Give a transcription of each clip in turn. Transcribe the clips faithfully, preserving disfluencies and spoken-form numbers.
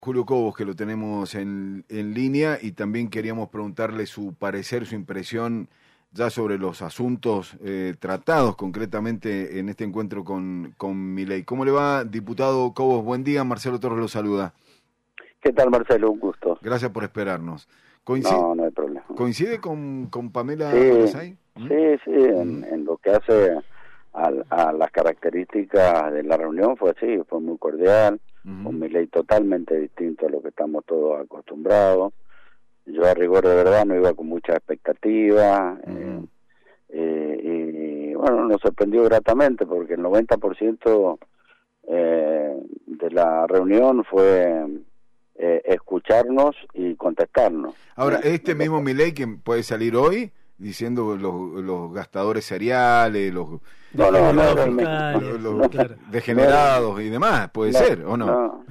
Julio Cobos, que lo tenemos en, en línea, y también queríamos preguntarle su parecer, su impresión ya sobre los asuntos eh, tratados concretamente en este encuentro con, con Milei. ¿Cómo le va, diputado Cobos? Buen día, Marcelo Torres lo saluda. ¿Qué tal, Marcelo? Un gusto. Gracias por esperarnos. Coincide, no, no hay problema. ¿Coincide con, con Pamela sí, Bolosay? ¿Mm? Sí, sí, en, en lo que hace a, a las características de la reunión fue así, fue muy cordial, uh-huh. Con Milei totalmente distinto a lo que estamos todos acostumbrados. Yo a rigor de verdad no iba con mucha expectativa, uh-huh. eh, eh, y bueno, nos sorprendió gratamente porque el noventa por ciento eh, de la reunión fue eh, escucharnos y contestarnos. Ahora, este mismo Milei que puede salir hoy diciendo los, los gastadores cereales, los, no, no, no, los, no, los, los claro. degenerados no, y demás, puede no, ser, ¿o no? No,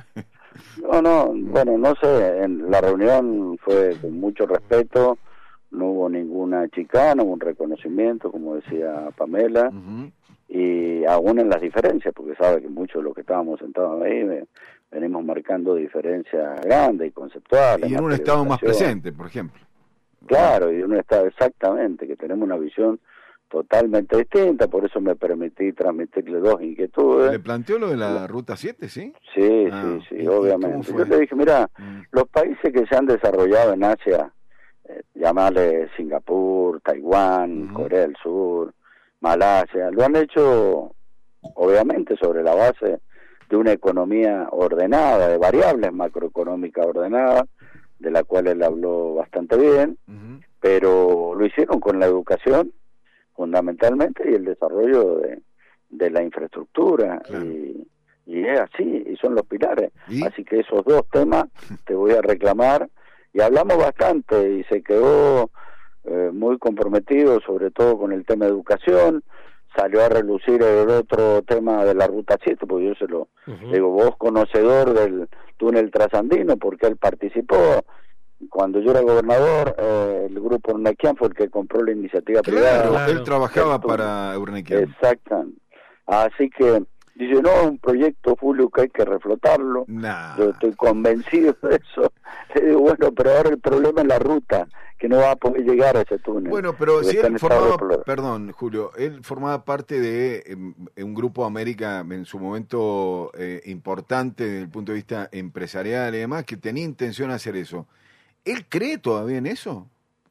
no, no, bueno, no sé, en la reunión fue con mucho respeto, no hubo ninguna chicana, hubo un reconocimiento, como decía Pamela, uh-huh. y aún en las diferencias, porque sabe que muchos de los que estábamos sentados ahí me, venimos marcando diferencias grandes y conceptuales. Y en un estado más presente, por ejemplo. Claro, y uno está exactamente, que tenemos una visión totalmente distinta, por eso me permití transmitirle dos inquietudes. ¿Le planteó lo de la Ruta siete, sí? Sí, ah, sí, sí, obviamente. Yo le dije, mira, mm. los países que se han desarrollado en Asia, eh, llamarle Singapur, Taiwán, uh-huh. Corea del Sur, Malasia, lo han hecho, obviamente, sobre la base de una economía ordenada, de variables macroeconómicas ordenadas, de la cual él habló bastante bien, uh-huh. pero lo hicieron con la educación fundamentalmente y el desarrollo de, de la infraestructura, claro. y, y es así, y son los pilares. ¿Y? Así que esos dos temas te voy a reclamar, y hablamos bastante y se quedó eh, muy comprometido, sobre todo con el tema de educación. Salió a relucir el otro tema de la Ruta siete, porque yo se lo uh-huh. digo, vos conocedor del túnel trasandino, porque él participó. Cuando yo era gobernador, eh, el grupo Urnequian fue el que compró la iniciativa claro, privada. Claro, él trabajaba para Urnequian. Exacto. Así que, dice, no, un proyecto, Julio, que hay que reflotarlo. Nah. Yo estoy convencido de eso. Le digo, bueno, pero ahora el problema es la ruta, que no va a poder llegar a ese túnel. Bueno, pero si él formaba, perdón, Julio, él formaba parte de eh, un grupo América en su momento eh, importante desde el punto de vista empresarial y demás, que tenía intención de hacer eso. ¿Él cree todavía en eso?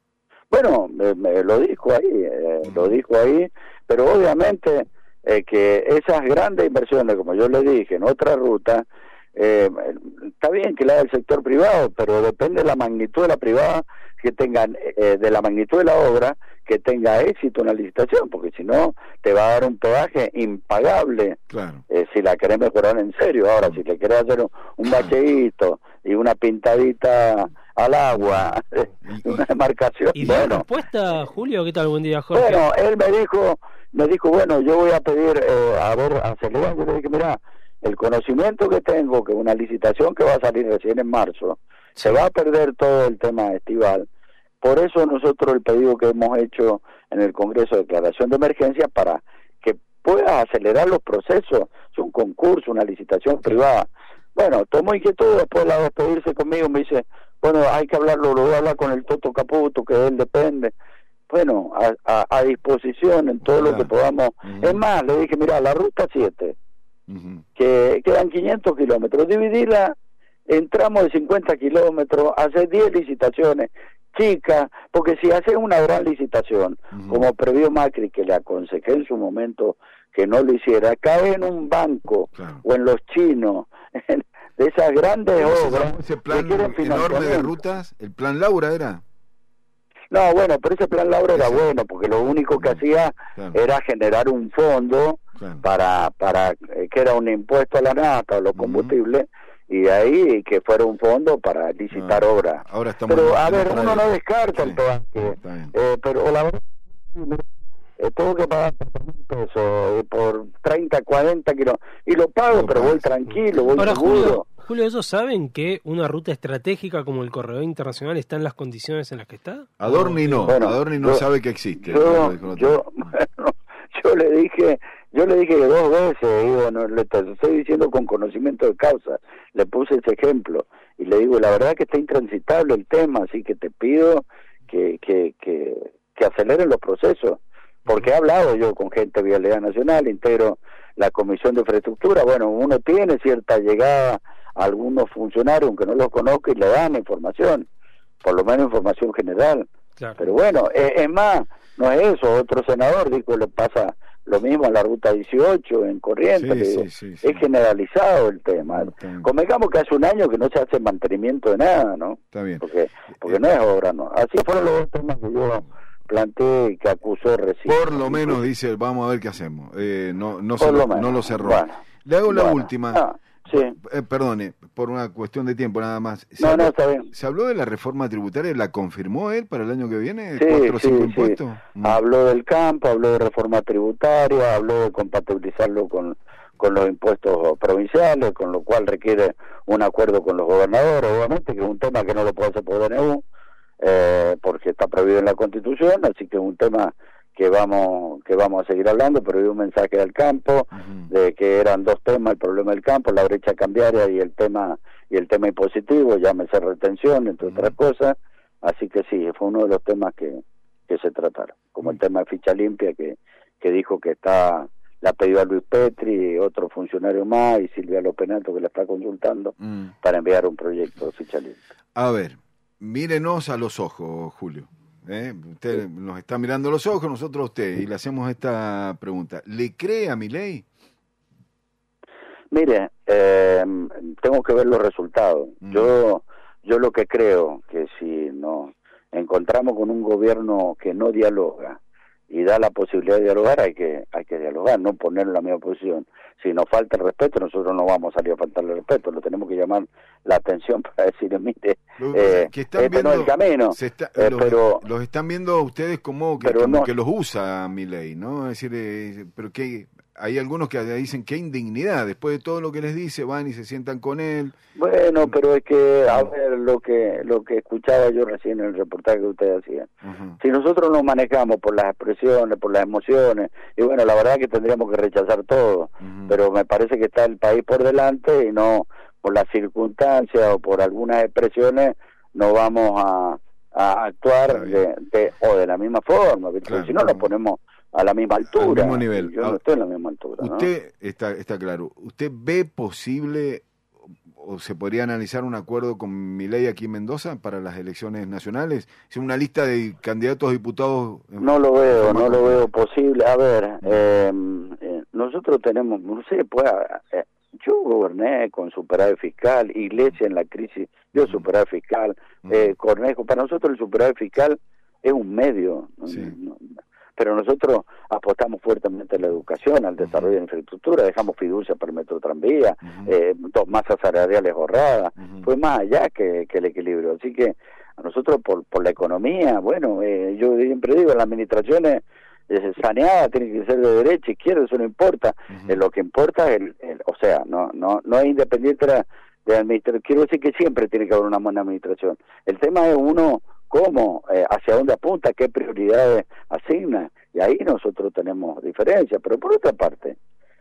Bueno, me, me lo dijo ahí, eh, uh-huh. lo dijo ahí, pero obviamente eh, que esas grandes inversiones, como yo le dije, en otra ruta, eh, está bien que la haga el sector privado, pero depende de la magnitud de la privada, que tengan eh, de la magnitud de la obra, que tenga éxito en la licitación, porque si no te va a dar un peaje impagable, claro. eh, si la querés mejorar en serio. Ahora, uh-huh. si le querés hacer un, un bacheíto y una pintadita al agua, una demarcación. ¿Y dio bueno, respuesta, Julio? ¿Qué tal? Buen día, Jorge. Bueno, él me dijo, me dijo, bueno, yo voy a pedir, eh, a ver, acelerar. Yo le dije, mira, el conocimiento que tengo, que una licitación que va a salir recién en marzo, sí. se va a perder todo el tema estival. Por eso nosotros el pedido que hemos hecho en el Congreso de Declaración de Emergencia, para que pueda acelerar los procesos, es un concurso, una licitación sí. privada. Bueno, tomó inquietud, después de despedirse conmigo me dice, bueno, hay que hablarlo, lo voy a hablar con el Toto Caputo, que de él depende. Bueno, a, a, a disposición en todo claro. lo que podamos. Uh-huh. Es más, le dije, mira, la Ruta siete, uh-huh. que quedan quinientos kilómetros, dividirla en tramos de cincuenta kilómetros, hacer diez licitaciones chicas, porque si haces una gran licitación, uh-huh. como previó Macri, que le aconsejé en su momento que no lo hiciera, cae en un banco claro. o en los chinos, en, de esas grandes obras. Ese plan enorme de rutas, el plan Laura era. No, bueno, pero ese plan Laura era bueno, porque lo único que hacía claro. era generar un fondo claro. para, para eh, que era un impuesto a la nafta o los combustibles, uh-huh. y de ahí que fuera un fondo para licitar ah, obras. Ahora estamos pero, a ver, uno no descarta sí. el peaje, eh, pero la verdad, eh, tengo que pagar mil pesos eh, por treinta, cuarenta kilómetros, y lo pago, no, pero voy tranquilo, voy Ahora, seguro. Julio, Julio, ¿ellos saben que una ruta estratégica como el corredor internacional está en las condiciones en las que está? Adorni no, bueno, Adorni no yo, sabe que existe. Yo, yo, bueno, yo le dije, yo le dije dos veces, digo, no, le estoy diciendo con conocimiento de causa, le puse ese ejemplo, le digo, la verdad que está intransitable el tema, así que te pido que, que, que, que aceleren los procesos, porque he hablado yo con gente de Vialidad Nacional, integro la Comisión de Infraestructura, bueno, uno tiene cierta llegada a algunos funcionarios, aunque no los conozco, y le dan información, por lo menos información general, claro. Pero bueno, es, es más, no es eso, otro senador dijo, le pasa lo mismo a la ruta dieciocho en Corrientes, sí, sí, sí, sí. Es generalizado el tema. Convengamos que hace un año que no se hace mantenimiento de nada, ¿no? Está bien. Porque, porque eh, no es obra, ¿no? Así fueron los dos temas que yo planteé y que acusó recién. Por lo menos dice, vamos a ver qué hacemos. Eh, no, no, se lo, lo no lo cerró. Bueno, Le hago la bueno, última. Ah, sí. Eh, perdone, por una cuestión de tiempo nada más. No, habló, no, está bien. ¿Se habló de la reforma tributaria? ¿La confirmó él para el año que viene? Sí, ¿Cuatro o sí, cinco sí. impuestos? Mm. Habló del campo, habló de reforma tributaria, habló de compatibilizarlo con, con los impuestos provinciales, con lo cual requiere un acuerdo con los gobernadores, obviamente, que es un tema que no lo puede hacer por D N U, eh, porque está prohibido en la Constitución, así que es un tema que vamos que vamos a seguir hablando, pero hay un mensaje del campo, uh-huh. de que eran dos temas, el problema del campo, la brecha cambiaria y el tema y el tema impositivo, llámese retención, entre uh-huh. otras cosas, así que sí, fue uno de los temas que, que se trataron, como uh-huh. el tema de ficha limpia, que, que dijo que está, la pidió a Luis Petri, otro funcionario más, y Silvia López Neto, que la está consultando, uh-huh. para enviar un proyecto de ficha limpia. A ver, mírenos a los ojos, Julio. ¿Eh? Usted sí. nos está mirando a los ojos, nosotros a usted, y le hacemos esta pregunta. ¿Le cree a Milei? Mire, eh, tengo que ver los resultados. Mm. Yo yo lo que creo que si nos encontramos con un gobierno que no dialoga y da la posibilidad de dialogar, hay que hay que dialogar, no ponerlo en la misma posición. Si nos falta el respeto, nosotros no vamos a salir a faltarle el respeto, lo tenemos que llamar la atención para decirle, mire, eh, que están este viendo, no es el camino. Se está, eh, los, pero los están viendo ustedes como que, como no, que los usa Milei, ¿no? Es decir, eh, pero que hay algunos que dicen qué indignidad, después de todo lo que les dice, van y se sientan con él. Bueno, pero es que, a ver, lo que lo que escuchaba yo recién en el reportaje que ustedes hacían, uh-huh. si nosotros nos manejamos por las expresiones, por las emociones, y bueno, la verdad que tendríamos que rechazar todo, uh-huh. pero me parece que está el país por delante y no por las circunstancias o por algunas expresiones no vamos a, a actuar de, de, o de la misma forma, claro, si no nos ponemos a la misma altura. Al mismo nivel. Yo no estoy en la misma altura. Usted, ¿no? está, está claro, ¿usted ve posible o se podría analizar un acuerdo con Milei aquí en Mendoza para las elecciones nacionales? ¿Es una lista de candidatos a diputados? No lo veo, no lo veo posible. A ver, eh, eh, nosotros tenemos, no sé, pues, eh, yo goberné con superávit fiscal, Iglesia en la crisis, yo superávit fiscal, eh, Cornejo, para nosotros el superávit fiscal es un medio, sí. no, no, pero nosotros apostamos fuertemente a la educación, al desarrollo uh-huh. de infraestructura, dejamos fiducia para el metro tranvía, uh-huh. eh, dos masas salariales ahorradas, uh-huh. fue más allá que, que el equilibrio. Así que a nosotros por, por la economía, bueno, eh, yo siempre digo, las administraciones eh, saneadas tienen que ser de derecha, izquierda, eso no importa, uh-huh. eh, lo que importa es, el, el, o sea, no no no es independiente de, de administración, quiero decir que siempre tiene que haber una buena administración. El tema es uno, cómo, eh, hacia dónde apunta, qué prioridades asigna, y ahí nosotros tenemos diferencias. Pero por otra parte,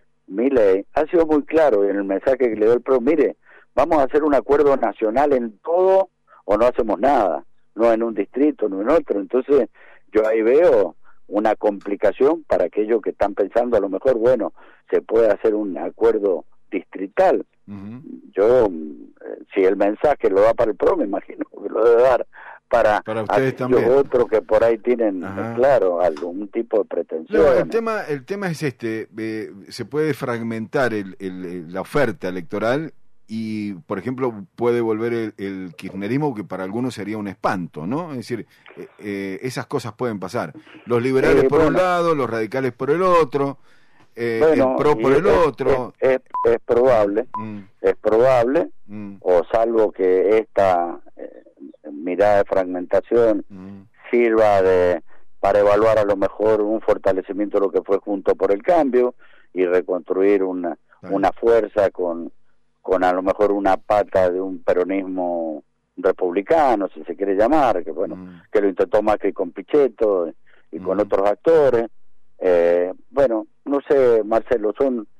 Milei ha sido muy claro en el mensaje que le dio el pro, mire, vamos a hacer un acuerdo nacional en todo o no hacemos nada, no en un distrito, no en otro. Entonces yo ahí veo una complicación para aquellos que están pensando a lo mejor, bueno, se puede hacer un acuerdo distrital. Uh-huh. Yo, eh, si el mensaje lo da para el pro, me imagino que lo debe dar para, para ustedes también. Otros que por ahí tienen, eh, claro, algún tipo de pretensión. No, el tema, el tema es este, eh, se puede fragmentar el, el, la oferta electoral y, por ejemplo, puede volver el, el kirchnerismo, que para algunos sería un espanto, ¿no? Es decir, eh, eh, esas cosas pueden pasar. Los liberales eh, por bueno. un lado, los radicales por el otro, eh, bueno, el pro por el es, otro. Es, es, es probable, mm. es probable, mm. o salvo que esta eh, mirada de fragmentación mm. sirva de para evaluar a lo mejor un fortalecimiento de lo que fue Juntos por el Cambio y reconstruir una, una fuerza con con a lo mejor una pata de un peronismo republicano, si se quiere llamar, que bueno, mm. que lo intentó Macri con Pichetto y mm. con otros actores. Eh, bueno, no sé, Marcelo, son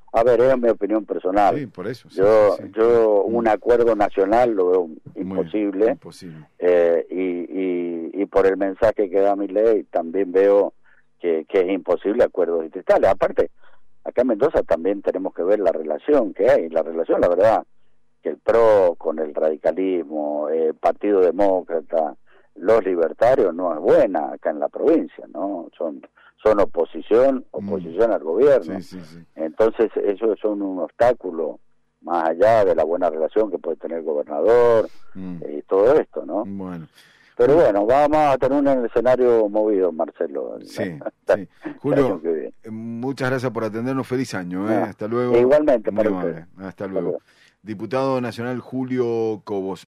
a ver, es mi opinión personal. Sí, por eso. Sí, yo, sí, sí. yo un acuerdo nacional lo veo imposible. Muy imposible. Eh, y, y, y por el mensaje que da Milei también veo que, que es imposible acuerdos distritales. Aparte, acá en Mendoza también tenemos que ver la relación que hay. La relación, la verdad, que el P R O con el radicalismo, el Partido Demócrata, los libertarios, no es buena acá en la provincia, ¿no? Son son oposición, oposición mm. al gobierno. Sí, sí, sí. Entonces, eso es un, un obstáculo más allá de la buena relación que puede tener el gobernador mm. y eh, todo esto, ¿no? Bueno. Pero bueno, vamos a tener un escenario movido, Marcelo. Sí, sí. Julio, muchas gracias por atendernos. Feliz año, ¿eh? No, hasta luego. Igualmente, para usted. Hasta luego. Hasta luego. Diputado Nacional Julio Cobos.